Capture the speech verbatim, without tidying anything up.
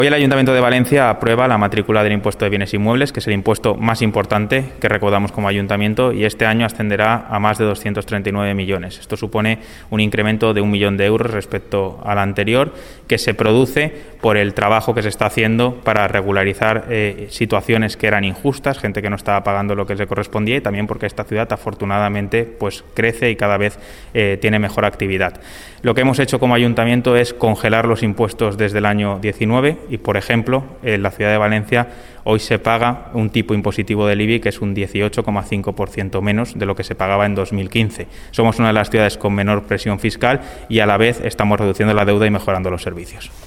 Hoy el Ayuntamiento de Valencia aprueba la matrícula del impuesto de bienes inmuebles, que es el impuesto más importante que recaudamos como ayuntamiento, y este año ascenderá a más de doscientos treinta y nueve millones. Esto supone un incremento de un millón de euros respecto al anterior, que se produce por el trabajo que se está haciendo para regularizar eh, situaciones que eran injustas, gente que no estaba pagando lo que le correspondía, y también porque esta ciudad afortunadamente pues crece y cada vez eh, tiene mejor actividad. Lo que hemos hecho como ayuntamiento es congelar los impuestos desde el año diecinueve y, por ejemplo, en la ciudad de Valencia hoy se paga un tipo impositivo del I B I que es un dieciocho coma cinco por ciento menos de lo que se pagaba en dos mil quince. Somos una de las ciudades con menor presión fiscal y a la vez estamos reduciendo la deuda y mejorando los servicios.